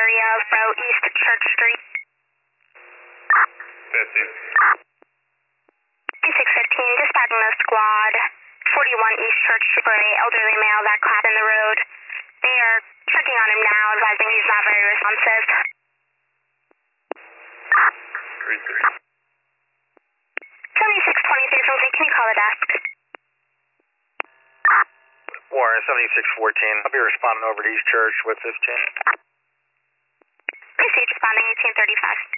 area of Bro East Church Street. That's it. 615, dispatching the squad. 41 East Church for a elderly male that collapsed in the road. They are checking on him now, advising he's not very responsive. 3-3. 7623 from can you call the desk? Warren, 7614. I'll be responding over to East Church with 15. Proceed, responding 1835.